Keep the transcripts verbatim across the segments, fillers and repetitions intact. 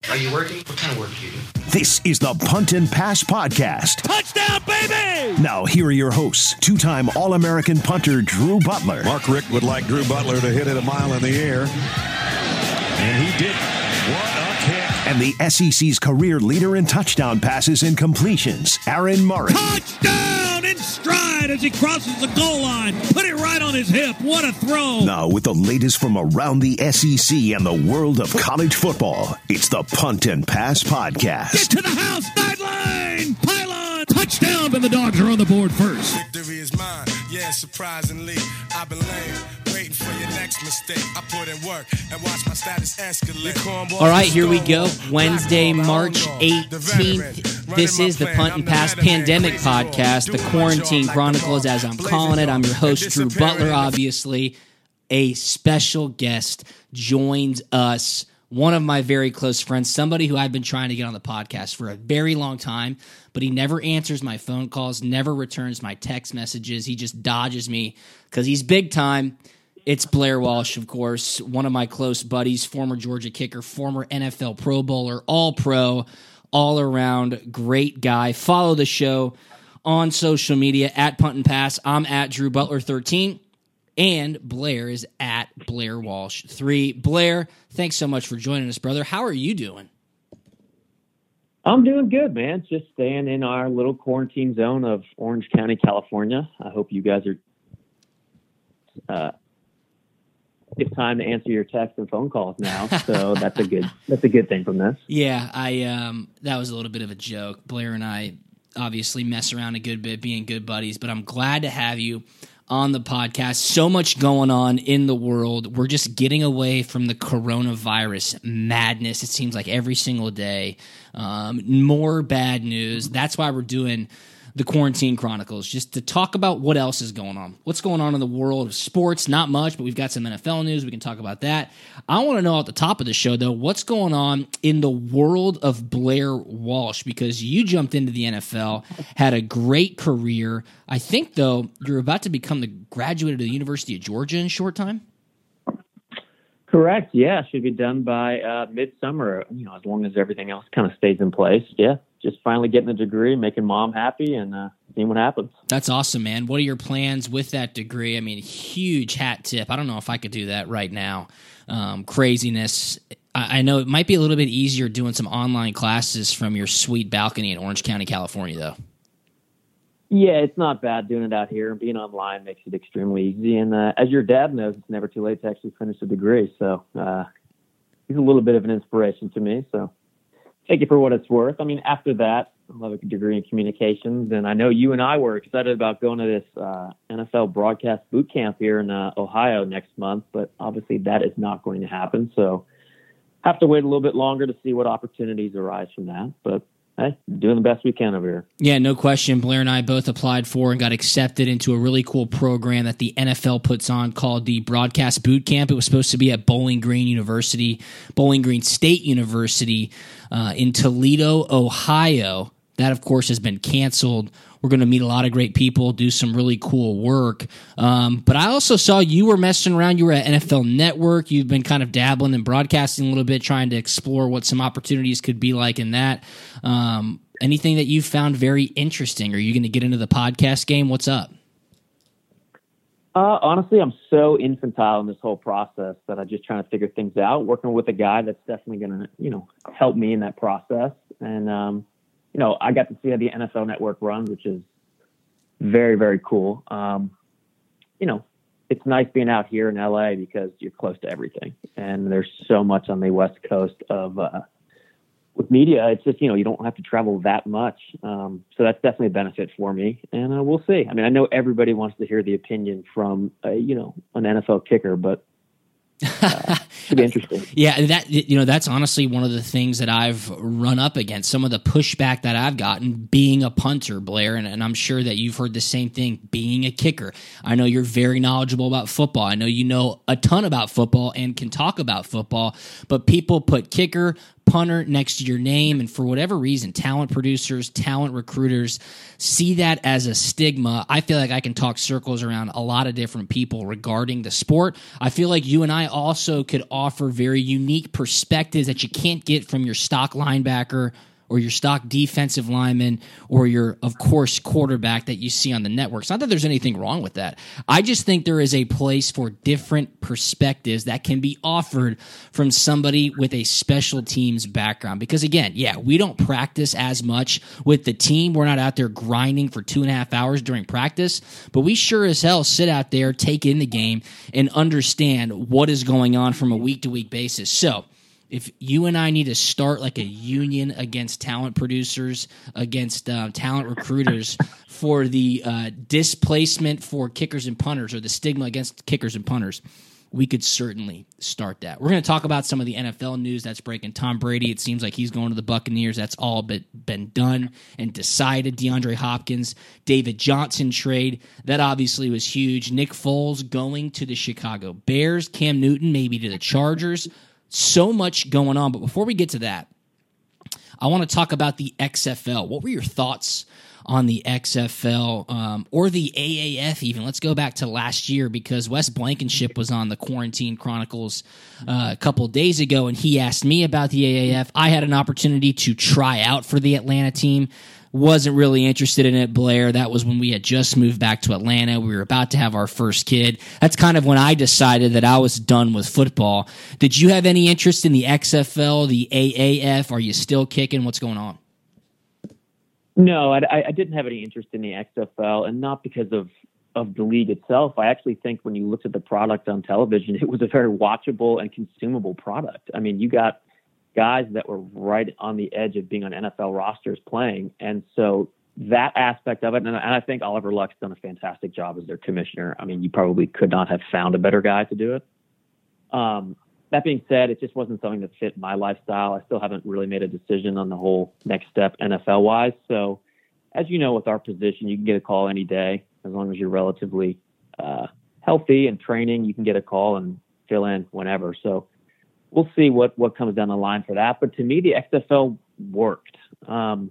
Are you working? What kind of work do you do? This is the Punt and Pass Podcast. Touchdown, baby! Now, here are your hosts, two-time All-American punter Drew Butler. Mark Richt would like Drew Butler to hit it a mile in the air. And he did. What a kick. And the S E C's career leader in touchdown passes and completions, Aaron Murray. Touchdown in stride as he crosses the goal line. Put it right on his hip. What a throw. Now, with the latest from around the S E C and the world of college football, it's the Punt and Pass Podcast. Get to the house, sideline, pylon, touchdown, and the Dogs are on the board first. Victory is mine, yeah, surprisingly. I've been lame, waiting for your next mistake. I put in work and watch my status escalate. All right, here we go. Wednesday, March eighteenth. This is the Punt and Pass Pandemic Podcast, the Quarantine Chronicles, as I'm calling it. I'm your host, Drew Butler, obviously. A special guest joins us, one of my very close friends, somebody who I've been trying to get on the podcast for a very long time, but he never answers my phone calls, never returns my text messages. He just dodges me because he's big time. It's Blair Walsh, of course, one of my close buddies, former Georgia kicker, former N F L Pro Bowler, all-pro, all-around great guy. Follow the show on social media at Punt and Pass. I'm at Drew Butler thirteen, and Blair is at Blair Walsh three. Blair, thanks so much for joining us, brother. How are you doing? I'm doing good, man. Just staying in our little quarantine zone of Orange County, California. I hope you guys are uh, it's time to answer your text and phone calls now. So that's a good that's a good thing from this. Yeah, I um that was a little bit of a joke. Blair and I obviously mess around a good bit being good buddies, but I'm glad to have you on the podcast. So much going on in the world. We're just getting away from the coronavirus madness. It seems like every single day. Um, more bad news. That's why we're doing the Quarantine Chronicles, just to talk about what else is going on. What's going on in the world of sports? Not much, but we've got some N F L news. We can talk about that. I want to know at the top of the show, though, what's going on in the world of Blair Walsh, because you jumped into the N F L, had a great career. I think, though, you're about to become the graduate of the University of Georgia in a short time? Correct. Yeah, should be done by uh, midsummer, you know, as long as everything else kind of stays in place. Yeah, just finally getting a degree, making mom happy, and uh, seeing what happens. That's awesome, man. What are your plans with that degree? I mean, huge hat tip. I don't know if I could do that right now. Um, craziness. I, I know it might be a little bit easier doing some online classes from your sweet balcony in Orange County, California, though. Yeah, it's not bad doing it out here. Being online makes it extremely easy. And uh, as your dad knows, it's never too late to actually finish a degree. So uh, he's a little bit of an inspiration to me. So take it for what it's worth. I mean, after that, I'll have a degree in communications. And I know you and I were excited about going to this uh, N F L broadcast boot camp here in uh, Ohio next month. But obviously that is not going to happen. So have to wait a little bit longer to see what opportunities arise from that. But hey, doing the best we can over here. Yeah, no question. Blair and I both applied for and got accepted into a really cool program that the N F L puts on called the Broadcast Boot Camp. It was supposed to be at Bowling Green University, Bowling Green State University uh, in Toledo, Ohio. That, of course, has been canceled. We're going to meet a lot of great people, do some really cool work. Um, but I also saw you were messing around. You were at N F L Network. You've been kind of dabbling in broadcasting a little bit, trying to explore what some opportunities could be like in that. Um, anything that you found very interesting? Are you going to get into the podcast game? What's up? Uh, honestly, I'm so infantile in this whole process that I'm just trying to figure things out. Working with a guy that's definitely going to, you know, help me in that process. And, um, you know, I got to see how the N F L Network runs, which is very, very cool. Um, you know, it's nice being out here in L A because you're close to everything. And there's so much on the West Coast of, uh, with media, it's just, you know, you don't have to travel that much. Um, so that's definitely a benefit for me. And uh, we'll see. I mean, I know everybody wants to hear the opinion from, uh, you know, an N F L kicker, but uh, should be interesting. Yeah, that you know, that's honestly one of the things that I've run up against. Some of the pushback that I've gotten being a punter, Blair, and, and I'm sure that you've heard the same thing. Being a kicker, I know you're very knowledgeable about football. I know you know a ton about football and can talk about football. But people put kicker, punter next to your name, and for whatever reason, talent producers, talent recruiters see that as a stigma. I feel like I can talk circles around a lot of different people regarding the sport. I feel like you and I also could offer very unique perspectives that you can't get from your stock linebacker or your stock defensive lineman, or your, of course, quarterback that you see on the networks. Not that there's anything wrong with that. I just think there is a place for different perspectives that can be offered from somebody with a special teams background. Because again, yeah, we don't practice as much with the team. We're not out there grinding for two and a half hours during practice, but we sure as hell sit out there, take in the game, and understand what is going on from a week-to-week basis. So, if you and I need to start like a union against talent producers, against uh, talent recruiters for the uh, displacement for kickers and punters, or the stigma against kickers and punters, we could certainly start that. We're going to talk about some of the N F L news that's breaking. Tom Brady, it seems like he's going to the Buccaneers. That's all but been done and decided. DeAndre Hopkins, David Johnson trade, that obviously was huge. Nick Foles going to the Chicago Bears. Cam Newton maybe to the Chargers. So much going on, but before we get to that, I want to talk about the X F L. What were your thoughts on the X F L um, or the A A F even? Let's go back to last year, because Wes Blankenship was on the Quarantine Chronicles uh, a couple of days ago, and he asked me about the A A F. I had an opportunity to try out for the Atlanta team. Wasn't really interested in it, Blair. That was when we had just moved back to Atlanta. We were about to have our first kid. That's kind of when I decided that I was done with football. Did you have any interest in the X F L, the A A F? Are you still kicking? What's going on? No, I, I didn't have any interest in the X F L, and not because of, of the league itself. I actually think when you looked at the product on television, it was a very watchable and consumable product. I mean, you got guys that were right on the edge of being on N F L rosters playing. And so that aspect of it, and I think Oliver Luck's done a fantastic job as their commissioner. I mean, you probably could not have found a better guy to do it. Um, that being said, it just wasn't something that fit my lifestyle. I still haven't really made a decision on the whole next step N F L wise. So as you know, with our position, you can get a call any day. As long as you're relatively uh, healthy and training, you can get a call and fill in whenever. So we'll see what, what comes down the line for that. But to me, the X F L worked. Um,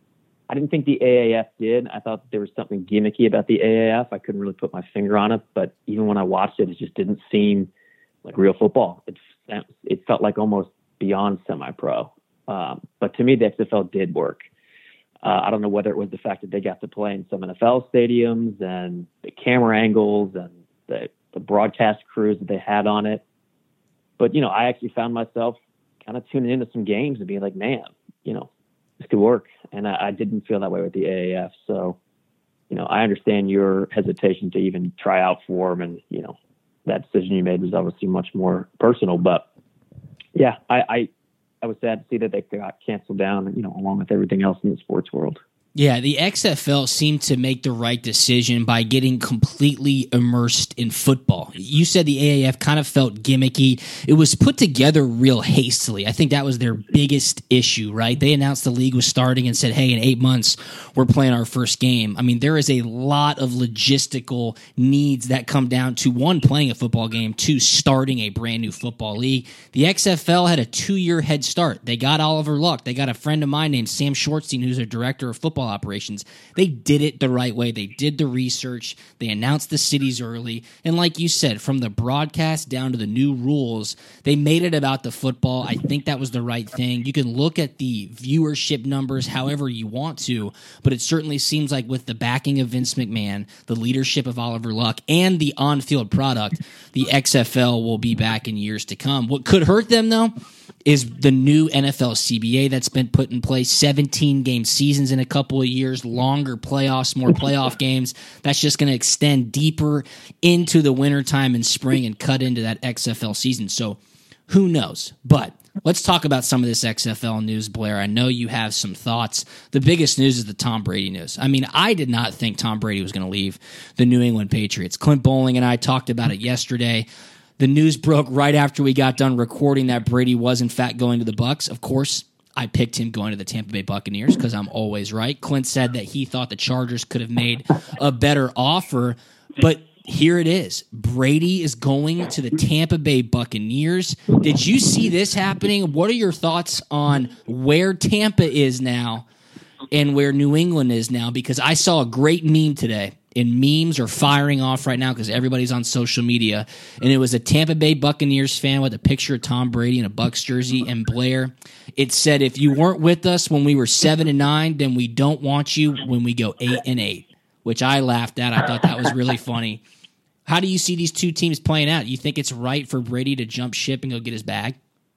I didn't think the A A F did. I thought there was something gimmicky about the A A F. I couldn't really put my finger on it, but even when I watched it, it just didn't seem like real football. It, it felt like almost beyond semi-pro. Um, but to me, the X F L did work. Uh, I don't know whether it was the fact that they got to play in some N F L stadiums and the camera angles and the, the broadcast crews that they had on it. But, you know, I actually found myself kind of tuning into some games and being like, man, you know, this could work. And I, I didn't feel that way with the A A F. So, you know, I understand your hesitation to even try out for them. And, you know, that decision you made was obviously much more personal. But, yeah, I, I, I was sad to see that they got canceled down, you know, along with everything else in the sports world. Yeah, the X F L seemed to make the right decision by getting completely immersed in football. You said the A A F kind of felt gimmicky. It was put together real hastily. I think that was their biggest issue, right? They announced the league was starting and said, hey, in eight months, we're playing our first game. I mean, there is a lot of logistical needs that come down to, one, playing a football game, two, starting a brand new football league. The X F L had a two-year head start. They got Oliver Luck. They got a friend of mine named Sam Shortstein, who's their director of football operations. They did it the right way. They did the research. They announced the cities early. And like you said, from the broadcast down to the new rules, they made it about the football. I think that was the right thing. You can look at the viewership numbers however you want to, but it certainly seems like with the backing of Vince McMahon, the leadership of Oliver Luck, and the on-field product, the X F L will be back in years to come. What could hurt them, though, is the new N F L C B A that's been put in place, seventeen-game seasons in a couple of years, longer playoffs, more playoff games. That's just going to extend deeper into the wintertime and spring and cut into that X F L season. So who knows? But let's talk about some of this X F L news, Blair. I know you have some thoughts. The biggest news is the Tom Brady news. I mean, I did not think Tom Brady was going to leave the New England Patriots. Clint Bowling and I talked about it yesterday. The news broke right after we got done recording that Brady was, in fact, going to the Bucs. Of course, I picked him going to the Tampa Bay Buccaneers because I'm always right. Clint said that he thought the Chargers could have made a better offer, but here it is. Brady is going to the Tampa Bay Buccaneers. Did you see this happening? What are your thoughts on where Tampa is now and where New England is now? Because I saw a great meme today, and memes are firing off right now because everybody's on social media, and it was a Tampa Bay Buccaneers fan with a picture of Tom Brady in a Bucs jersey and Blair. It said, if you weren't with us when we were seven and nine, then we don't want you when we go eight and eight, which I laughed at. I thought that was really funny. How do you see these two teams playing out? You think it's right for Brady to jump ship and go get his bag?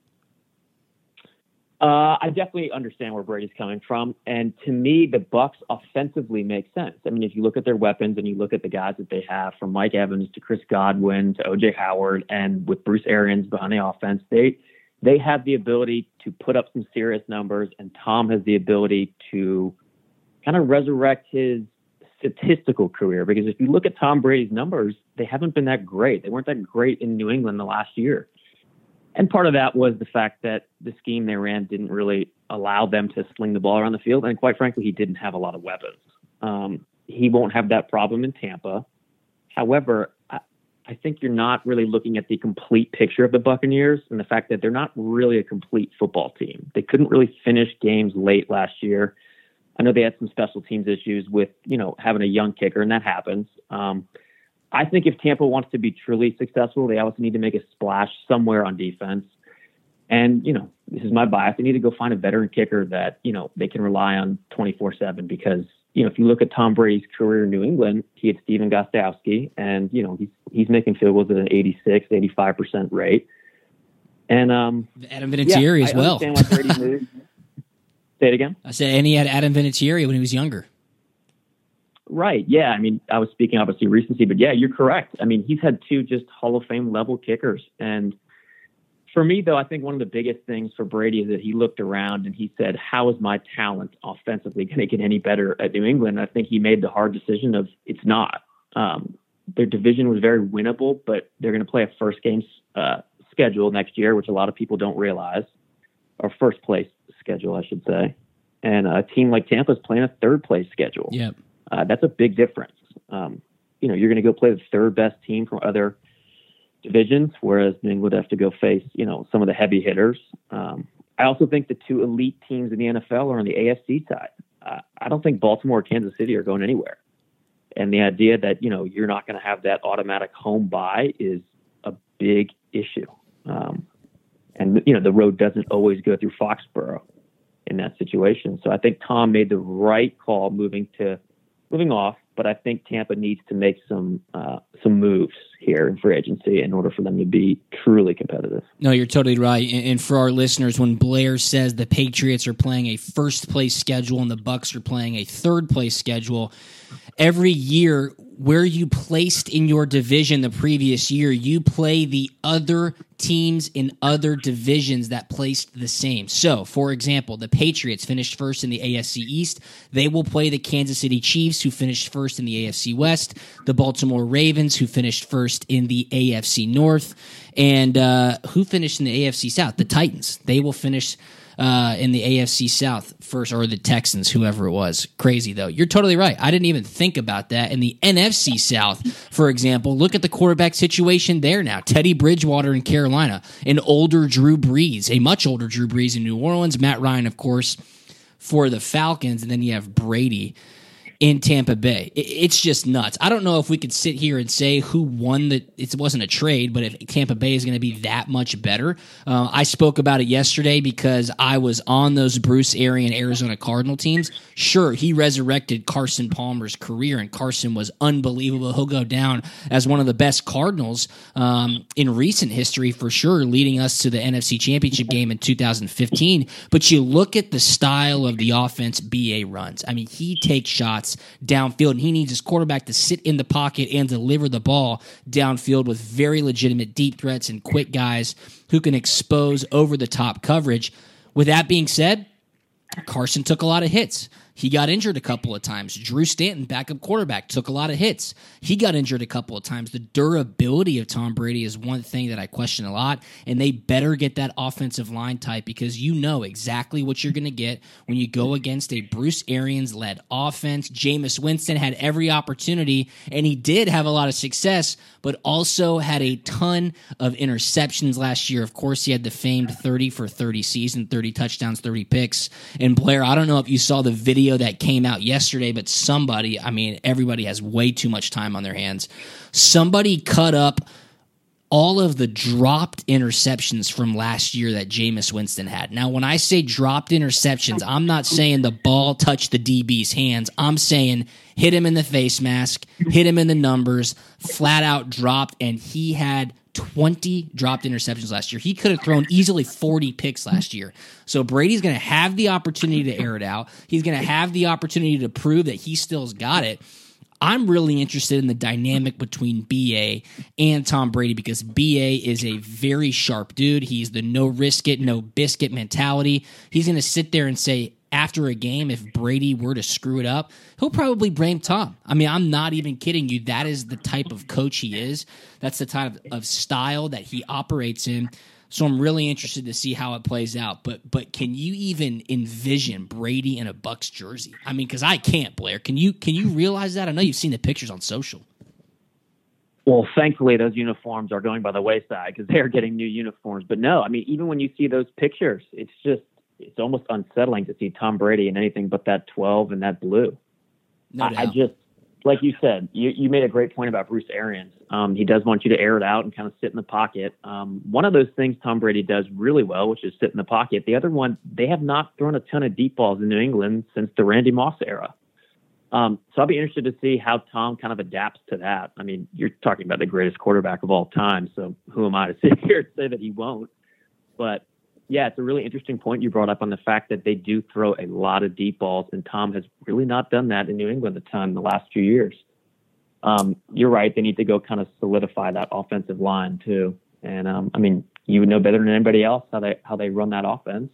Uh, I definitely understand where Brady's coming from. And to me, the Bucs offensively make sense. I mean, if you look at their weapons and you look at the guys that they have, from Mike Evans to Chris Godwin to O J Howard, and with Bruce Arians behind the offense, they, they have the ability to put up some serious numbers, and Tom has the ability to kind of resurrect his statistical career. Because if you look at Tom Brady's numbers, they haven't been that great. They weren't that great in New England the last year. And part of that was the fact that the scheme they ran didn't really allow them to sling the ball around the field. And quite frankly, he didn't have a lot of weapons. Um, he won't have that problem in Tampa. However, I, I think you're not really looking at the complete picture of the Buccaneers and the fact that they're not really a complete football team. They couldn't really finish games late last year. I know they had some special teams issues with, you know, having a young kicker, and that happens. Um, I think if Tampa wants to be truly successful, they also need to make a splash somewhere on defense. And, you know, this is my bias. They need to go find a veteran kicker that, you know, they can rely on twenty-four seven because, you know, if you look at Tom Brady's career in New England, he had Steven Gostkowski, and, you know, he's, he's making field goals at an eighty-six, eighty-five percent rate. And um, Adam Vinatieri yeah, as well. I understand why Brady moved. Say it again. I said, and he had Adam Vinatieri when he was younger. Right. Yeah. I mean, I was speaking obviously recency, but yeah, you're correct. I mean, he's had two just Hall of Fame level kickers. And for me, though, I think one of the biggest things for Brady is that he looked around and he said, how is my talent offensively going to get any better at New England? I think he made the hard decision of it's not. Um, their division was very winnable, but they're going to play a first game uh, schedule next year, which a lot of people don't realize, or first place schedule, I should say. And a team like Tampa is playing a third place schedule. Yep. Uh, that's a big difference. Um, you know, you're going to go play the third best team from other divisions, whereas New England would have to go face, you know, some of the heavy hitters. Um, I also think the two elite teams in the N F L are on the A F C side. Uh, I don't think Baltimore or Kansas City are going anywhere. And the idea that, you know, you're not going to have that automatic home bye is a big issue. Um, and, you know, the road doesn't always go through Foxborough in that situation. So I think Tom made the right call moving to moving off, but I think Tampa needs to make some uh, some moves here in free agency in order for them to be truly competitive. No, you're totally right. And for our listeners, when Blair says the Patriots are playing a first place schedule and the Bucs are playing a third place schedule, every year where you placed in your division the previous year, you play the other teams in other divisions that placed the same. So, for example, the Patriots finished first in the A F C East. They will play the Kansas City Chiefs, who finished first in the A F C West, the Baltimore Ravens, who finished first in the A F C North, and uh, who finished in the A F C South? The Titans. They will finish Uh, in the A F C South first, or the Texans, whoever it was. Crazy, though. You're totally right. I didn't even think about that. In the N F C South, for example, look at the quarterback situation there now. Teddy Bridgewater in Carolina, an older Drew Brees, a much older Drew Brees in New Orleans, Matt Ryan, of course, for the Falcons, and then you have Brady in Tampa Bay. It's just nuts. I don't know if we could sit here and say who won the, it wasn't a trade, but if Tampa Bay is going to be that much better. Uh, I spoke about it yesterday because I was on those Bruce Arians Arizona Cardinal teams. Sure, he resurrected Carson Palmer's career, and Carson was unbelievable. He'll go down as one of the best Cardinals um, in recent history for sure, leading us to the N F C Championship game in two thousand fifteen. But you look at the style of the offense B A runs. I mean, he takes shots downfield, and he needs his quarterback to sit in the pocket and deliver the ball downfield with very legitimate deep threats and quick guys who can expose over-the-top coverage. With that being said, Carson took a lot of hits. He got injured a couple of times. Drew Stanton, backup quarterback, took a lot of hits. He got injured a couple of times. The durability of Tom Brady is one thing that I question a lot, and they better get that offensive line type because you know exactly what you're going to get when you go against a Bruce Arians-led offense. Jameis Winston had every opportunity, and he did have a lot of success, but also had a ton of interceptions last year. Of course, he had the famed thirty for thirty season, thirty touchdowns, thirty picks. And Blair, I don't know if you saw the video that came out yesterday, but somebody, I mean, everybody has way too much time on their hands. Somebody cut up all of the dropped interceptions from last year that Jameis Winston had. Now, when I say dropped interceptions, I'm not saying the ball touched the D B's hands. I'm saying hit him in the face mask, hit him in the numbers, flat out dropped, and he had twenty dropped interceptions last year. He could have thrown easily forty picks last year. So Brady's going to have the opportunity to air it out. He's going to have the opportunity to prove that he still's got it. I'm really interested in the dynamic between B A and Tom Brady because B A is a very sharp dude. He's the no risk it, no biscuit mentality. He's going to sit there and say, after a game, if Brady were to screw it up, he'll probably blame Tom. I mean, I'm not even kidding you. That is the type of coach he is. That's the type of, of style that he operates in. So I'm really interested to see how it plays out. But but can you even envision Brady in a Bucs jersey? I mean, because I can't, Blair. Can you can you realize that? I know you've seen the pictures on social. Well, thankfully, those uniforms are going by the wayside because they're getting new uniforms. But no, I mean, even when you see those pictures, it's just it's almost unsettling to see Tom Brady in anything but that twelve and that blue. No doubt. I, I just, like you said, you, you made a great point about Bruce Arians. Um, he does want you to air it out and kind of sit in the pocket. Um, one of those things Tom Brady does really well, which is sit in the pocket. The other one, they have not thrown a ton of deep balls in New England since the Randy Moss era. Um, so I'll be interested to see how Tom kind of adapts to that. I mean, you're talking about the greatest quarterback of all time, so who am I to sit here and say that he won't? But yeah, it's a really interesting point you brought up on the fact that they do throw a lot of deep balls, and Tom has really not done that in New England a ton in the last few years. Um, you're right. They need to go kind of solidify that offensive line too. And um, I mean, you would know better than anybody else how they how they run that offense.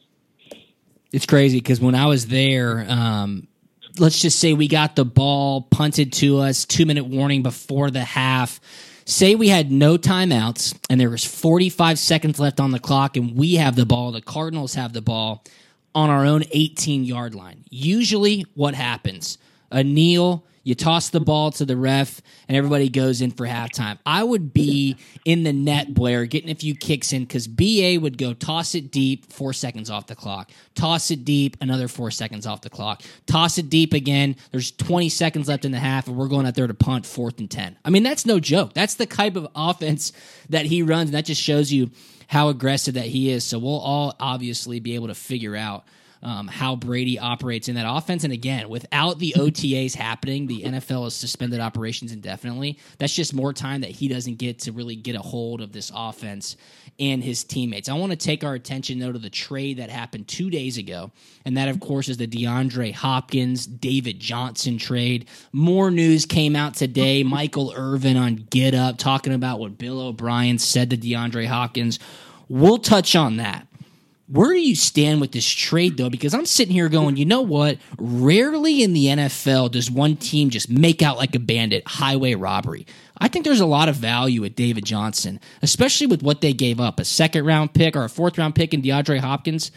It's crazy because when I was there, um, let's just say we got the ball punted to us, two minute warning before the half. Say we had no timeouts and there was forty-five seconds left on the clock and we have the ball, the Cardinals have the ball on our own eighteen-yard line. Usually what happens? A kneel, you toss the ball to the ref, and everybody goes in for halftime. I would be in the net, Blair, getting a few kicks in because B A would go toss it deep, four seconds off the clock. Toss it deep, another four seconds off the clock. Toss it deep again. There's twenty seconds left in the half, and we're going out there to punt fourth and ten. I mean, that's no joke. That's the type of offense that he runs, and that just shows you how aggressive that he is. So we'll all obviously be able to figure out Um, how Brady operates in that offense. And again, without the O T As happening, the N F L has suspended operations indefinitely. That's just more time that he doesn't get to really get a hold of this offense and his teammates. I want to take our attention, though, to the trade that happened two days ago. And that, of course, is the DeAndre Hopkins, David Johnson trade. More news came out today. Michael Irvin on Get Up talking about what Bill O'Brien said to DeAndre Hopkins. We'll touch on that. Where do you stand with this trade, though? Because I'm sitting here going, you know what? Rarely in the N F L does one team just make out like a bandit, highway robbery. I think there's a lot of value with David Johnson, especially with what they gave up, a second-round pick or a fourth-round pick in DeAndre Hopkins.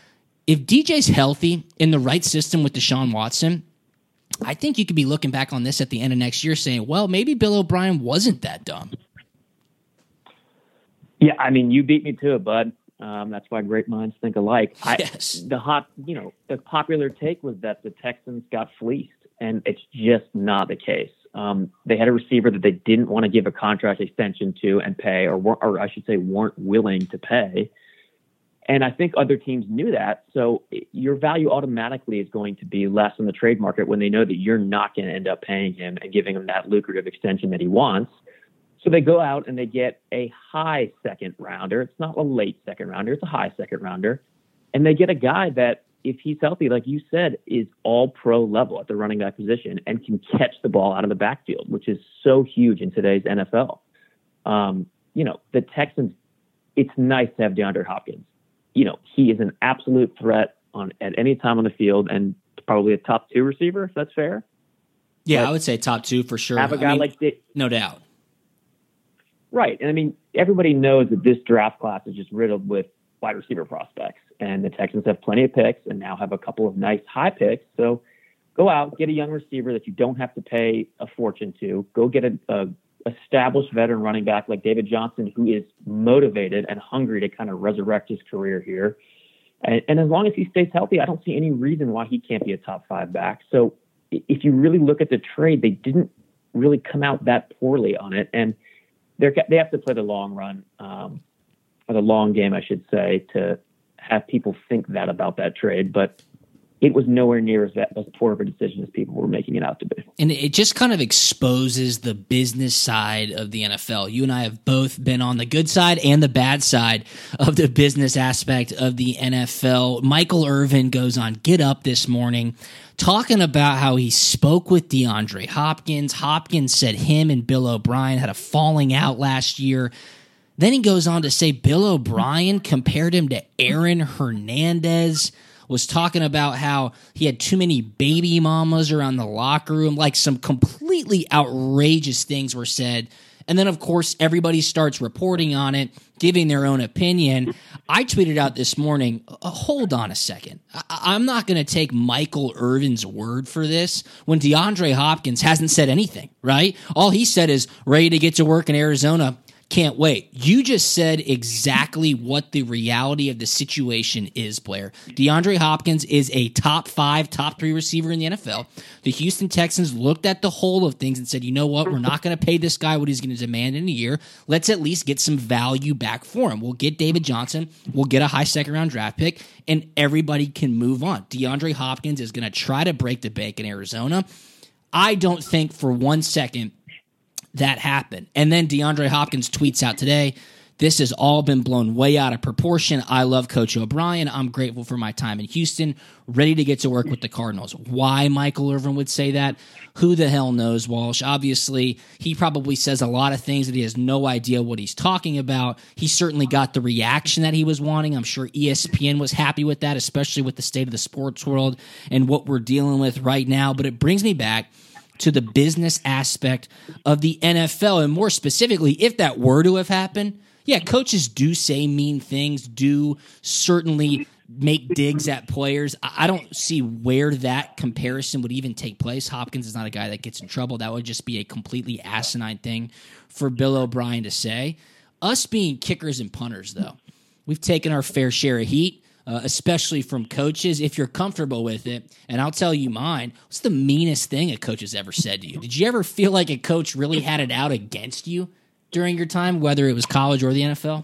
If D J's healthy in the right system with Deshaun Watson, I think you could be looking back on this at the end of next year saying, well, maybe Bill O'Brien wasn't that dumb. Yeah, I mean, you beat me to it, bud. Um, that's why great minds think alike. I, yes. The hot, you know, the popular take was that the Texans got fleeced, and it's just not the case. Um, they had a receiver that they didn't want to give a contract extension to and pay, or, or I should say, weren't willing to pay. And I think other teams knew that. So your value automatically is going to be less in the trade market when they know that you're not going to end up paying him and giving him that lucrative extension that he wants. So they go out and they get a high second rounder. It's not a late second rounder. It's a high second rounder. And they get a guy that, if he's healthy, like you said, is all pro level at the running back position and can catch the ball out of the backfield, which is so huge in today's N F L. Um, you know, the Texans, it's nice to have DeAndre Hopkins. You know, he is an absolute threat on at any time on the field and probably a top two receiver, if that's fair. Yeah, but I would say top two for sure. Have a guy I mean, like Dick. No doubt. Right. And I mean, everybody knows that this draft class is just riddled with wide receiver prospects. And the Texans have plenty of picks and now have a couple of nice high picks. So go out, get a young receiver that you don't have to pay a fortune to. Go get a, a established veteran running back like David Johnson, who is motivated and hungry to kind of resurrect his career here. And, and as long as he stays healthy, I don't see any reason why he can't be a top five back. So if you really look at the trade, they didn't really come out that poorly on it. And they're, they have to play the long run, um, or the long game, I should say, to have people think that about that trade. But it was nowhere near as, as poor of a decision as people were making it out to be. And it just kind of exposes the business side of the N F L. You and I have both been on the good side and the bad side of the business aspect of the N F L. Michael Irvin goes on Get Up this morning talking about how he spoke with DeAndre Hopkins. Hopkins said him and Bill O'Brien had a falling out last year. Then he goes on to say Bill O'Brien compared him to Aaron Hernandez, was talking about how he had too many baby mamas around the locker room, like some completely outrageous things were said. And then, of course, everybody starts reporting on it, giving their own opinion. I tweeted out this morning, uh, hold on a second. I- I'm not going to take Michael Irvin's word for this when DeAndre Hopkins hasn't said anything, right? All he said is ready to get to work in Arizona. Can't wait. You just said exactly what the reality of the situation is, Blair. DeAndre Hopkins is a top five, top three receiver in the N F L. The Houston Texans looked at the whole of things and said, you know what? We're not going to pay this guy what he's going to demand in a year. Let's at least get some value back for him. We'll get David Johnson. We'll get a high second round draft pick, and everybody can move on. DeAndre Hopkins is going to try to break the bank in Arizona. I don't think for one second that happened. And then DeAndre Hopkins tweets out today, this has all been blown way out of proportion. I love Coach O'Brien. I'm grateful for my time in Houston, ready to get to work with the Cardinals. Why Michael Irvin would say that, who the hell knows, Walsh? Obviously, he probably says a lot of things that he has no idea what he's talking about. He certainly got the reaction that he was wanting. I'm sure E S P N was happy with that, especially with the state of the sports world and what we're dealing with right now. But it brings me back to the business aspect of the N F L. And more specifically, if that were to have happened, yeah, coaches do say mean things, do certainly make digs at players. I don't see where that comparison would even take place. Hopkins is not a guy that gets in trouble. That would just be a completely asinine thing for Bill O'Brien to say. Us being kickers and punters, though, we've taken our fair share of heat. Uh, especially from coaches, if you're comfortable with it. And I'll tell you mine. What's the meanest thing a coach has ever said to you? Did you ever feel like a coach really had it out against you during your time, whether it was college or the N F L?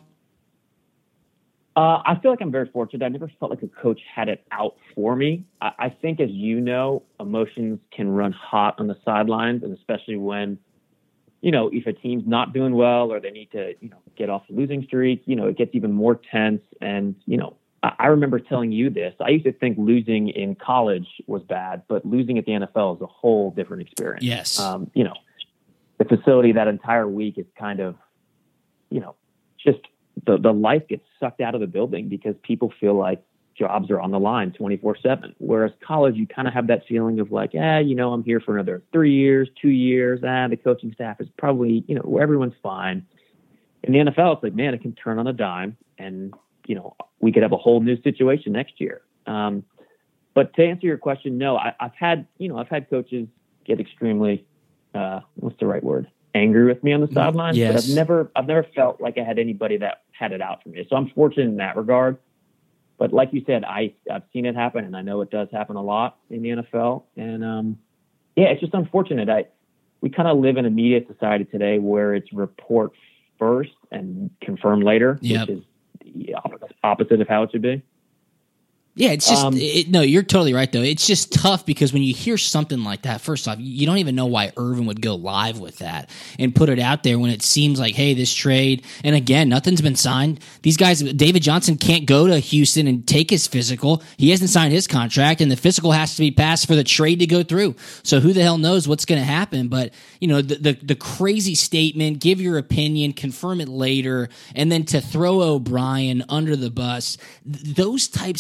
Uh, I feel like I'm very fortunate. I never felt like a coach had it out for me. I, I think, as you know, emotions can run hot on the sidelines, and especially when, you know, if a team's not doing well or they need to, you know, get off the losing streak, you know, it gets even more tense. And, you know, I remember telling you this. I used to think losing in college was bad, but losing at the N F L is a whole different experience. Yes. Um, you know, the facility that entire week is kind of, you know, just the, the life gets sucked out of the building because people feel like jobs are on the line twenty-four seven. Whereas college, you kind of have that feeling of like, eh, you know, I'm here for another three years, two years. Ah, the coaching staff is probably, you know, where everyone's fine. In the N F L, it's like, man, it can turn on a dime and, you know, we could have a whole new situation next year. Um, but to answer your question, no, I, I've had, you know, I've had coaches get extremely, uh, what's the right word? Angry with me on the sidelines. Yes. But I've never, I've never felt like I had anybody that had it out for me. So I'm fortunate in that regard. But like you said, I, I've seen it happen, and I know it does happen a lot in the N F L. And um, yeah, it's just unfortunate. I, we kind of live in a media society today where it's report first and confirm later, yep. which is the opposite of how it should be. Yeah, it's just Um, it, no. You're totally right, though. It's just tough because when you hear something like that, first off, you don't even know why Irvin would go live with that and put it out there when it seems like, hey, this trade. And again, nothing's been signed. These guys, David Johnson can't go to Houston and take his physical. He hasn't signed his contract, and the physical has to be passed for the trade to go through. So who the hell knows what's going to happen? But you know, the, the the crazy statement, give your opinion, confirm it later, and then to throw O'Brien under the bus. Th- those types of things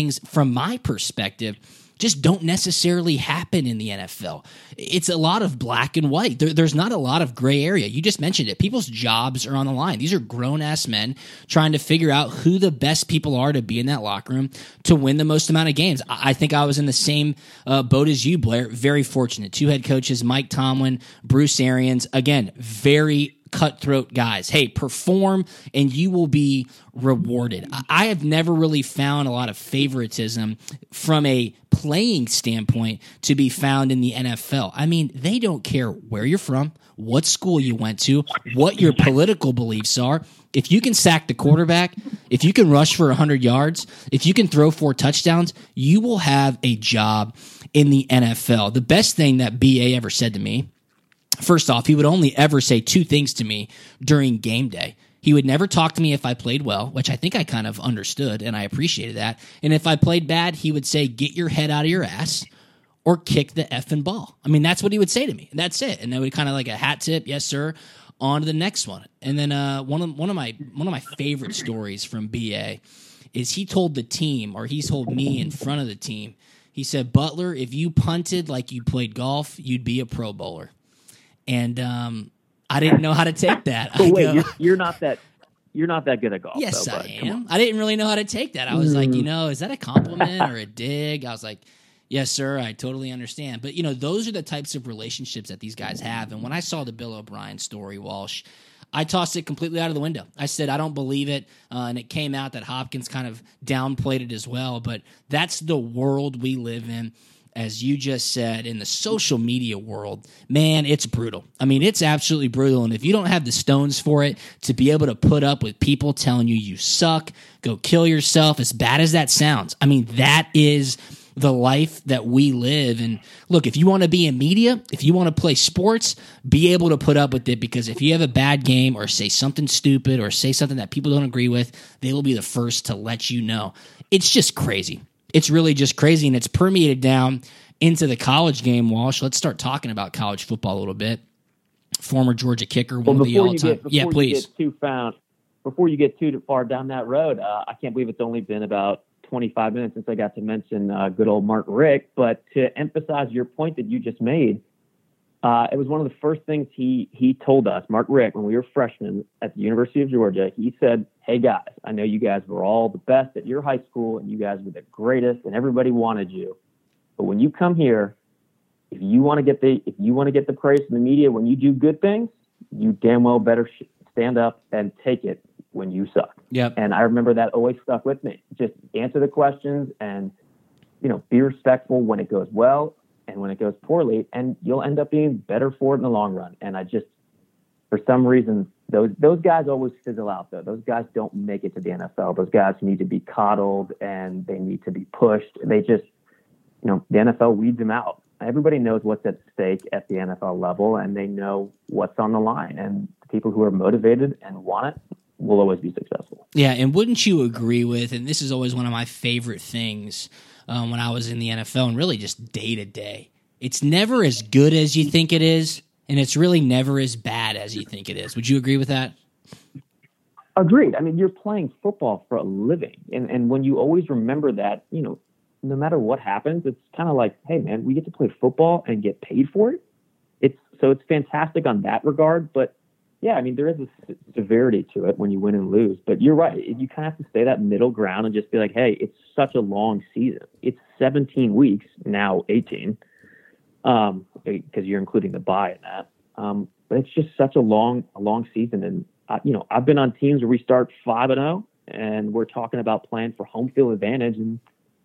things from my perspective just don't necessarily happen in the N F L. It's a lot of black and white. There, there's not a lot of gray area. You just mentioned it. People's jobs are on the line. These are grown-ass men trying to figure out who the best people are to be in that locker room to win the most amount of games. I, I think I was in the same uh, boat as you, Blair. Very fortunate. Two head coaches, Mike Tomlin, Bruce Arians. Again, very cutthroat guys. Hey, perform and you will be rewarded. I have never really found a lot of favoritism from a playing standpoint to be found in the N F L. I mean, they don't care where you're from, what school you went to, what your political beliefs are. If you can sack the quarterback, if you can rush for one hundred yards, if you can throw four touchdowns, you will have a job in the N F L. The best thing that B A ever said to me, first off, he would only ever say two things to me during game day. He would never talk to me if I played well, which I think I kind of understood, and I appreciated that. And if I played bad, he would say, get your head out of your ass or kick the effing ball. I mean, that's what he would say to me, and that's it. And then we kind of like a hat tip, yes, sir, on to the next one. And then uh, one of one of my one of my favorite stories from B A is he told the team, or he told me in front of the team, he said, Butler, if you punted like you played golf, you'd be a Pro Bowler. And um, I didn't know how to take that. But I wait, go, you're, you're not that you're not that good at golf. yes, though, I bud. am. I didn't really know how to take that. I was mm. like, you know, is that a compliment or a dig? I was like, yes, sir, I totally understand. But, you know, those are the types of relationships that these guys have. And when I saw the Bill O'Brien story, Walsh, I tossed it completely out of the window. I said, I don't believe it. Uh, and it came out that Hopkins kind of downplayed it as well. But that's the world we live in. As you just said, in the social media world, man, it's brutal. I mean, it's absolutely brutal. And if you don't have the stones for it to be able to put up with people telling you you suck, go kill yourself, as bad as that sounds, I mean, that is the life that we live. And look, if you want to be in media, if you want to play sports, be able to put up with it, because if you have a bad game or say something stupid or say something that people don't agree with, they will be the first to let you know. It's just crazy. It's really just crazy, and it's permeated down into the college game, Walsh. Let's start talking about college football a little bit. Former Georgia kicker, one well, of the all-time. Get, yeah, please. You get too found, before you get too far down that road, uh, I can't believe it's only been about twenty-five minutes since I got to mention uh, good old Mark Richt. But to emphasize your point that you just made, uh, it was one of the first things he he told us, Mark Richt, when we were freshmen at the University of Georgia. He said, hey, guys, I know you guys were all the best at your high school, and you guys were the greatest, and everybody wanted you. But when you come here, if you want to get the if you want to get the praise from the media when you do good things, you damn well better sh- stand up and take it when you suck. Yep. And I remember that always stuck with me. Just answer the questions and, you know, be respectful when it goes well and when it goes poorly, and you'll end up being better for it in the long run. And I just, for some reason, those those guys always fizzle out, though. Those guys don't make it to the N F L. Those guys need to be coddled and they need to be pushed. They just, you know, the N F L weeds them out. Everybody knows what's at stake at the N F L level, and they know what's on the line. And the people who are motivated and want it will always be successful. Yeah, and wouldn't you agree with, and this is always one of my favorite things um, when I was in the N F L and really just day to day, it's never as good as you think it is, and it's really never as bad as you think it is. Would you agree with that? Agreed. I mean, you're playing football for a living. And and when you always remember that, you know, no matter what happens, it's kind of like, hey, man, we get to play football and get paid for it. It's so it's fantastic on that regard. But, yeah, I mean, there is a severity to it when you win and lose. But you're right. You kind of have to stay that middle ground and just be like, hey, it's such a long season. It's seventeen weeks, now eighteen, um, because you're including the bye in that. Um, but it's just such a long, a long season. And, uh, you know, I've been on teams where we start five and oh, and we're talking about playing for home field advantage, and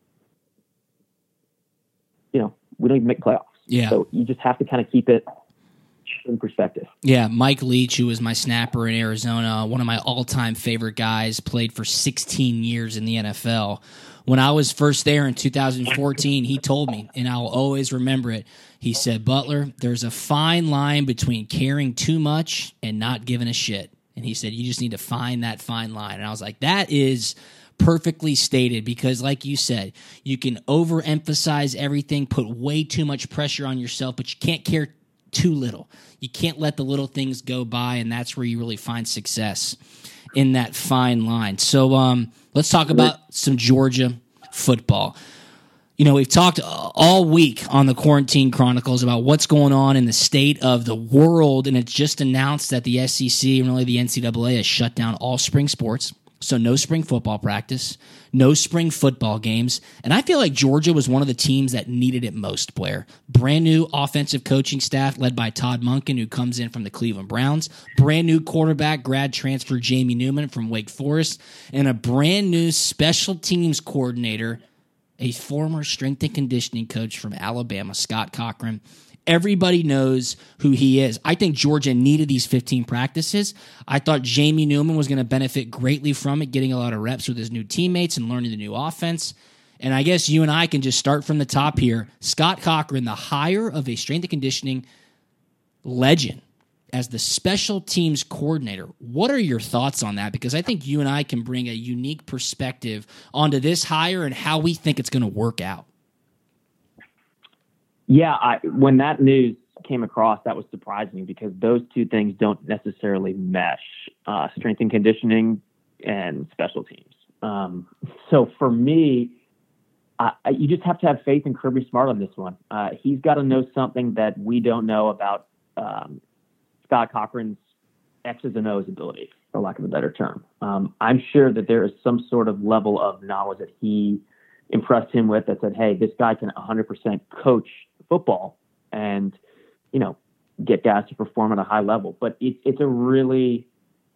you know, we don't even make playoffs. Yeah. So you just have to kind of keep it in perspective. Yeah. Mike Leach, who was my snapper in Arizona, one of my all-time favorite guys, played for sixteen years in the N F L. When I was first there in two thousand fourteen, he told me, and I'll always remember it, he said, Butler, there's a fine line between caring too much and not giving a shit. And he said, you just need to find that fine line. And I was like, that is perfectly stated, because like you said, you can overemphasize everything, put way too much pressure on yourself, but you can't care too little. You can't let the little things go by, and that's where you really find success, in that fine line. So um, let's talk about some Georgia football. You know, we've talked all week on the Quarantine Chronicles about what's going on in the state of the world, and it's just announced that the S E C and really the N C double A has shut down all spring sports. So no spring football practice, no spring football games. And I feel like Georgia was one of the teams that needed it most, Blair. Brand new offensive coaching staff led by Todd Monken, who comes in from the Cleveland Browns. Brand new quarterback, grad transfer Jamie Newman from Wake Forest. And a brand new special teams coordinator, a former strength and conditioning coach from Alabama, Scott Cochran. Everybody knows who he is. I think Georgia needed these fifteen practices. I thought Jamie Newman was going to benefit greatly from it, getting a lot of reps with his new teammates and learning the new offense. And I guess you and I can just start from the top here. Scott Cochran, the hire of a strength and conditioning legend as the special teams coordinator. What are your thoughts on that? Because I think you and I can bring a unique perspective onto this hire and how we think it's going to work out. Yeah, I, when that news came across, that was surprising because those two things don't necessarily mesh, uh, strength and conditioning and special teams. Um, so for me, I, I, you just have to have faith in Kirby Smart on this one. Uh, he's got to know something that we don't know about um, Scott Cochran's X's and O's ability, for lack of a better term. Um, I'm sure that there is some sort of level of knowledge that he impressed him with that said, hey, this guy can one hundred percent coach football and, you know, get guys to perform at a high level. But it, it's a really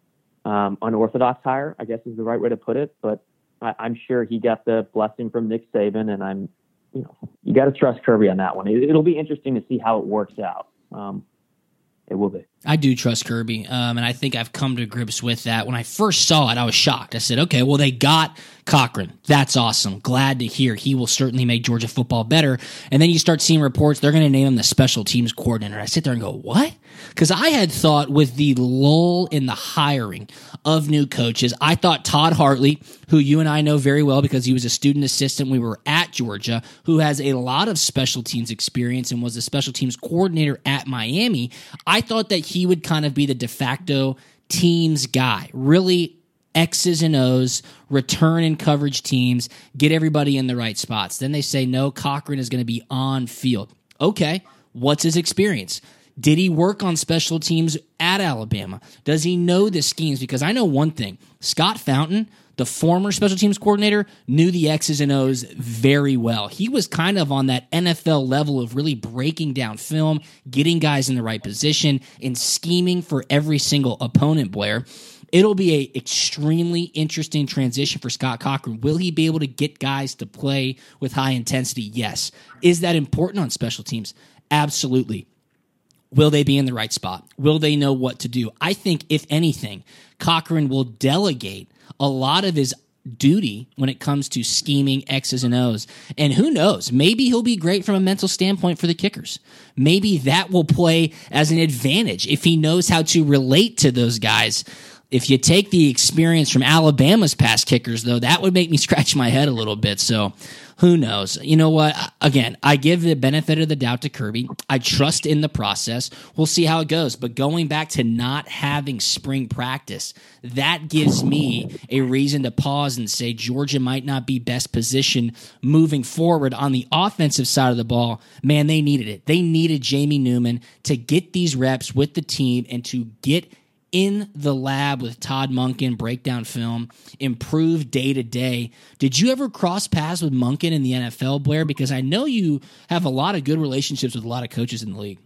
um, unorthodox hire, I guess is the right way to put it. But I, I'm sure he got the blessing from Nick Saban, and I'm, you know, you got to trust Kirby on that one. It, it'll be interesting to see how it works out. Um, it will be. I do trust Kirby, um, and I think I've come to grips with that. When I first saw it, I was shocked. I said, okay, well, they got Cochran. That's awesome. Glad to hear. He will certainly make Georgia football better. And then you start seeing reports, they're going to name him the special teams coordinator. I sit there and go, what? Because I had thought with the lull in the hiring of new coaches, I thought Todd Hartley, who you and I know very well because he was a student assistant, we were at Georgia, who has a lot of special teams experience and was a special teams coordinator at Miami, I thought that he would kind of be the de facto teams guy, really X's and O's, return and coverage teams, get everybody in the right spots. Then they say, no, Cochran is going to be on field. Okay, what's his experience? Did he work on special teams at Alabama? Does he know the schemes? Because I know one thing, Scott Fountain, the former special teams coordinator, knew the X's and O's very well. He was kind of on that N F L level of really breaking down film, getting guys in the right position, and scheming for every single opponent, Blair. It'll be an extremely interesting transition for Scott Cochran. Will he be able to get guys to play with high intensity? Yes. Is that important on special teams? Absolutely. Will they be in the right spot? Will they know what to do? I think, if anything, Cochran will delegate a lot of his duty when it comes to scheming X's and O's. And who knows, maybe he'll be great from a mental standpoint for the kickers. Maybe that will play as an advantage if he knows how to relate to those guys. If you take the experience from Alabama's past kickers, though, that would make me scratch my head a little bit. So who knows? You know what? Again, I give the benefit of the doubt to Kirby. I trust in the process. We'll see how it goes. But going back to not having spring practice, that gives me a reason to pause and say Georgia might not be best positioned moving forward on the offensive side of the ball. Man, they needed it. They needed Jamie Newman to get these reps with the team and to get in the lab with Todd Monken, breakdown film, improve day to day. Did you ever cross paths with Monken in the N F L, Blair? Because I know you have a lot of good relationships with a lot of coaches in the league.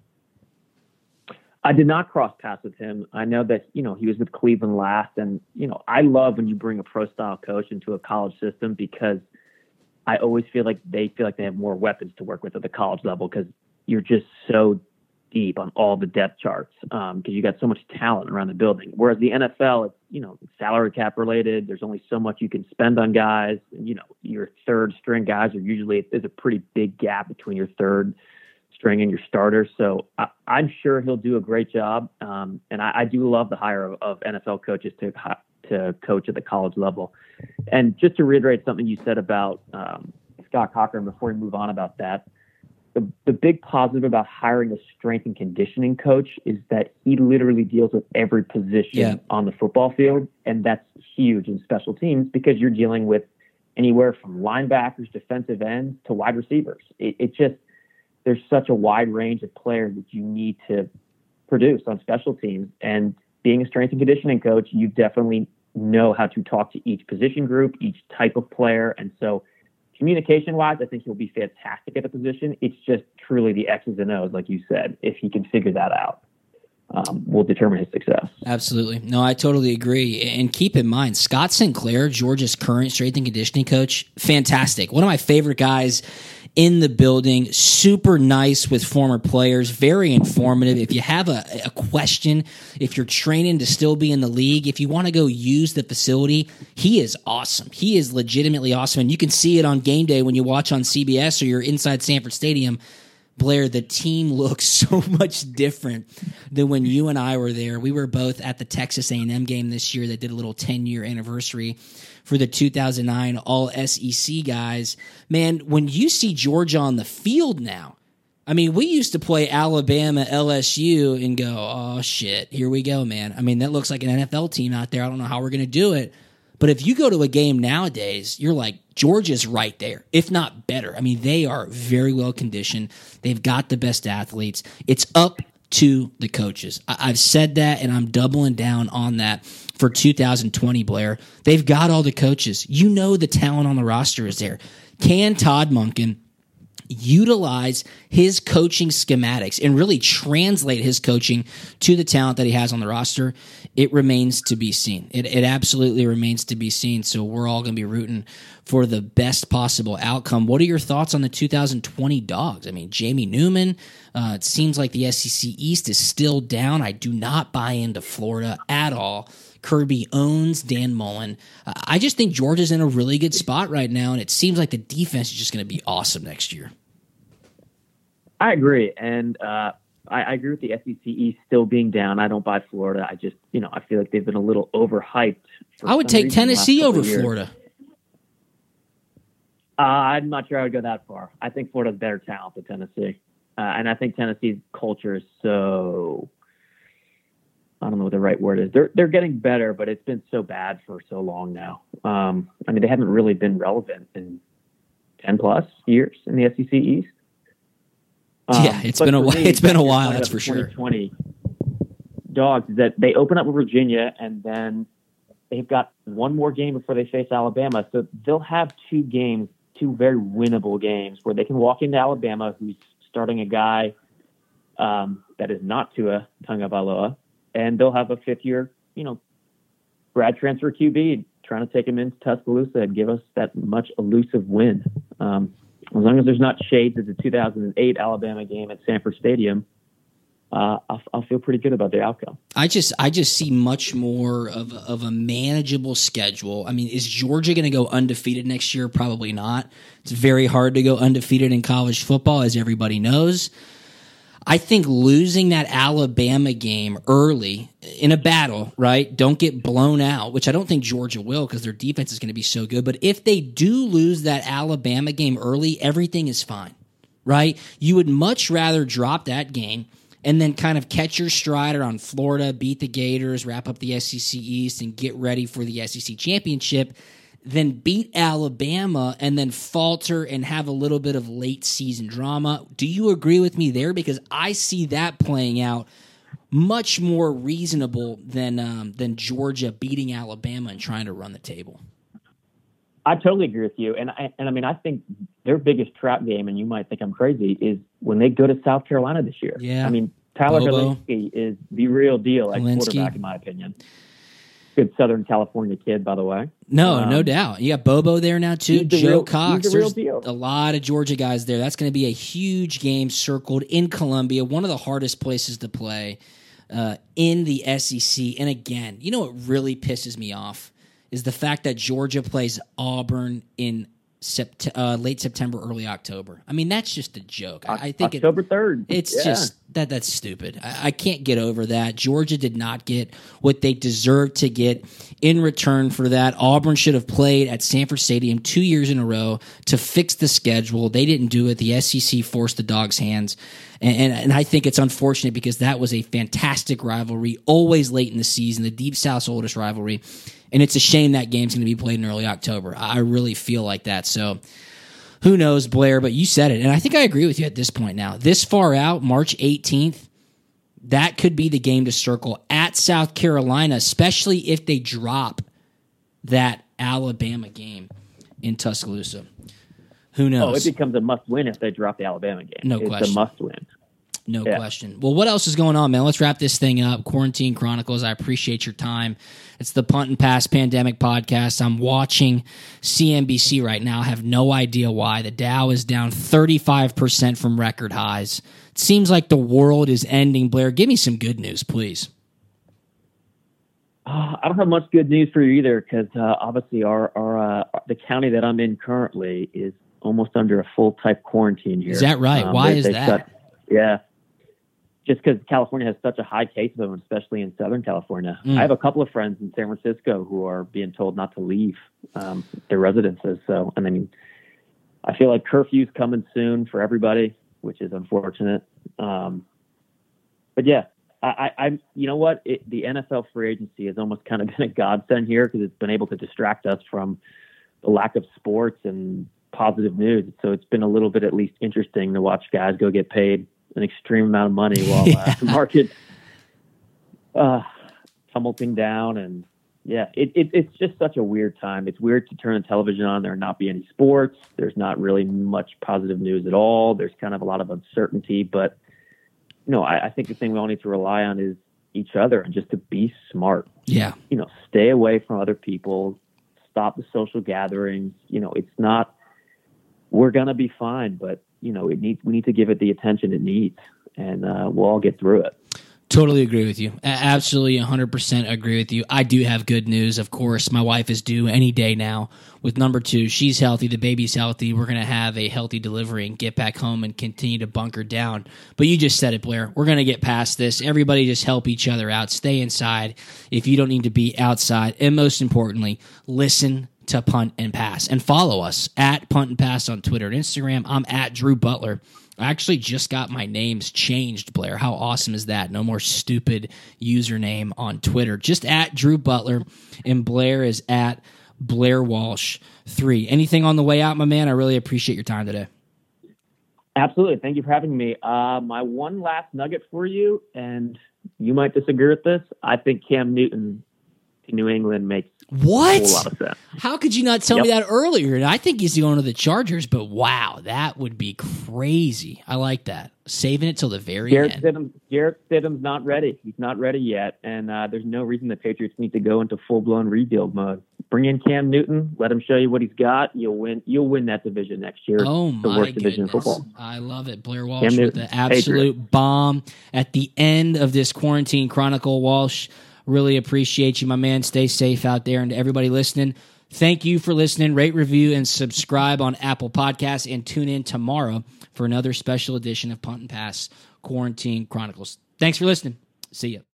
I did not cross paths with him. I know that, you know, he was with Cleveland last. And, you know, I love when you bring a pro style coach into a college system because I always feel like they feel like they have more weapons to work with at the college level because you're just so deep on all the depth charts because um, you got so much talent around the building. Whereas the N F L, it's, you know, salary cap related. There's only so much you can spend on guys. And, you know, your third string guys are usually, there's a pretty big gap between your third string and your starter. So I, I'm sure he'll do a great job. Um, and I, I do love the hire of, of N F L coaches to to coach at the college level. And just to reiterate something you said about um, Scott Cochran before we move on about that, The, the big positive about hiring a strength and conditioning coach is that he literally deals with every position yeah. on the football field. And that's huge in special teams because you're dealing with anywhere from linebackers, defensive ends to wide receivers. It, it just, there's such a wide range of players that you need to produce on special teams. And being a strength and conditioning coach, you definitely know how to talk to each position group, each type of player. And so communication wise, I think he'll be fantastic at the position. It's just truly the X's and O's, like you said. If he can figure that out, um, will determine his success. Absolutely. No, I totally agree. And keep in mind, Scott Sinclair, Georgia's current strength and conditioning coach, fantastic. One of my favorite guys in the building, super nice with former players, very informative. If you have a, a question, if you're training to still be in the league, if you want to go use the facility, he is awesome. He is legitimately awesome. And you can see it on game day when you watch on C B S or you're inside Sanford Stadium. Blair, the team looks so much different than when you and I were there. We were both at the Texas A and M game this year that did a little ten-year anniversary for the two thousand nine All S E C guys. Man, when you see Georgia on the field now, I mean, we used to play Alabama, L S U, and go, oh, shit, here we go, man. I mean, that looks like an N F L team out there. I don't know how we're going to do it. But if you go to a game nowadays, you're like, Georgia's right there, if not better. I mean, they are very well conditioned. They've got the best athletes. It's up to the coaches. I- I've said that, and I'm doubling down on that for two thousand twenty, Blair. They've got all the coaches. You know the talent on the roster is there. Can Todd Monken utilize his coaching schematics and really translate his coaching to the talent that he has on the roster? It remains to be seen. It, it absolutely remains to be seen. So we're all going to be rooting for the best possible outcome. What are your thoughts on the two thousand twenty Dogs? I mean, Jamie Newman, uh, it seems like the S E C East is still down. I do not buy into Florida at all. Kirby owns Dan Mullen. Uh, I just think Georgia's in a really good spot right now, and it seems like the defense is just going to be awesome next year. I agree. And uh, I, I agree with the S E C East still being down. I don't buy Florida. I just, you know, I feel like they've been a little overhyped. I would take Tennessee over Florida. Uh, I'm not sure I would go that far. I think Florida's better talent than Tennessee. Uh, and I think Tennessee's culture is so, I don't know what the right word is. They're they're getting better, but it's been so bad for so long now. Um, I mean, they haven't really been relevant in ten plus years in the S E C East. Um, yeah, it's been a while. It's been a while. That's for sure. twenty Dogs is that they open up with Virginia, and then they've got one more game before they face Alabama. So they'll have two games, two very winnable games, where they can walk into Alabama, who's starting a guy um, that is not Tua Tagovailoa, and they'll have a fifth-year, you know, grad transfer Q B trying to take him into Tuscaloosa and give us that much elusive win. Um, as long as there's not shades of the two thousand eight Alabama game at Sanford Stadium, uh, I'll, I'll feel pretty good about the outcome. I just, I just see much more of of a manageable schedule. I mean, is Georgia going to go undefeated next year? Probably not. It's very hard to go undefeated in college football, as everybody knows. I think losing that Alabama game early in a battle, right? Don't get blown out, which I don't think Georgia will because their defense is going to be so good. But if they do lose that Alabama game early, everything is fine, right? You would much rather drop that game and then kind of catch your stride around Florida, beat the Gators, wrap up the S E C East, and get ready for the S E C championship, then beat Alabama and then falter and have a little bit of late season drama. Do you agree with me there? Because I see that playing out much more reasonable than um, than Georgia beating Alabama and trying to run the table. I totally agree with you. And I, and I mean, I think their biggest trap game, and you might think I'm crazy, is when they go to South Carolina this year. Yeah. I mean, Tyler Bobo. Hilinski is the real deal at Hilinski. quarterback, in my opinion. Good Southern California kid, by the way. No, um, no doubt. You got Bobo there now, too. He's the Joe real, Cox. he's the real There's deal. a lot of Georgia guys there. That's going to be a huge game circled in Columbia, one of the hardest places to play uh, in the S E C. And again, you know what really pisses me off is the fact that Georgia plays Auburn in sept- uh, late September, early October. I mean, that's just a joke. I, I think October it, third. It's yeah. just That that's stupid. I, I can't get over that. Georgia did not get what they deserved to get in return for that. Auburn should have played at Sanford Stadium two years in a row to fix the schedule. They didn't do it. The S E C forced the Dogs' hands. And, and, and I think it's unfortunate because that was a fantastic rivalry, always late in the season, the Deep South's oldest rivalry. And it's a shame that game's going to be played in early October. I really feel like that. So who knows, Blair, but you said it. And I think I agree with you at this point now. This far out, March eighteenth, that could be the game to circle at South Carolina, especially if they drop that Alabama game in Tuscaloosa. Who knows? Oh, it becomes a must-win if they drop the Alabama game. No it's question. It's a must-win. No yeah. question. Well, what else is going on, man? Let's wrap this thing up. Quarantine Chronicles, I appreciate your time. It's the Punt and Pass Pandemic Podcast. I'm watching C N B C right now. I have no idea why. The Dow is down thirty-five percent from record highs. It seems like the world is ending. Blair, give me some good news, please. Uh, I don't have much good news for you either because uh, obviously our, our uh, the county that I'm in currently is almost under a full-type quarantine here. Is that right? Um, why they, is they that? Shut, yeah. Just because California has such a high case of them, especially in Southern California. Mm. I have a couple of friends in San Francisco who are being told not to leave um, their residences. So, I mean, I feel like curfew's coming soon for everybody, which is unfortunate. Um, but yeah, I, I, I you know what? It, the N F L free agency has almost kind of been a godsend here because it's been able to distract us from the lack of sports and positive news. So it's been a little bit at least interesting to watch guys go get paid an extreme amount of money while yeah. uh, the market uh, tumulting down. And yeah, it, it, it's just such a weird time. It's weird to turn the television on. There not be any sports. There's not really much positive news at all. There's kind of a lot of uncertainty, but you know, I, I think the thing we all need to rely on is each other and just to be smart. Yeah. You know, stay away from other people, stop the social gatherings. You know, it's not, we're going to be fine, but you know, it needs, we need to give it the attention it needs, and uh, we'll all get through it. Totally agree with you. A- absolutely one hundred percent agree with you. I do have good news. Of course, my wife is due any day now with number two. She's healthy. The baby's healthy. We're going to have a healthy delivery and get back home and continue to bunker down. But you just said it, Blair. We're going to get past this. Everybody just help each other out. Stay inside if you don't need to be outside. And most importantly, listen to Punt and Pass and follow us at Punt and Pass on Twitter and Instagram. I'm at Drew Butler. I actually just got my names changed, Blair. How awesome is that? No more stupid username on Twitter. Just at Drew Butler, and Blair is at Blair Walsh three. Anything on the way out, my man? I really appreciate your time today. Absolutely. Thank you for having me. Uh, my one last nugget for you, and you might disagree with this. I think Cam Newton to New England makes what? a whole lot of sense. How could you not tell Yep. me that earlier? And I think he's going to the Chargers, but wow, that would be crazy. I like that. Saving it till the very Garrett end. Stidham, Garrett Stidham's not ready. He's not ready yet, and uh, there's no reason the Patriots need to go into full-blown rebuild mode. Bring in Cam Newton, let him show you what he's got. You'll win. You'll win that division next year. Oh the my worst division in goodness. football. I love it. Blair Walsh Cam with Newton, the absolute Patriot. bomb at the end of this Quarantine Chronicle. Walsh, really appreciate you, my man. Stay safe out there. And to everybody listening, thank you for listening. Rate, review, and subscribe on Apple Podcasts, and tune in tomorrow for another special edition of Punt and Pass Quarantine Chronicles. Thanks for listening. See ya.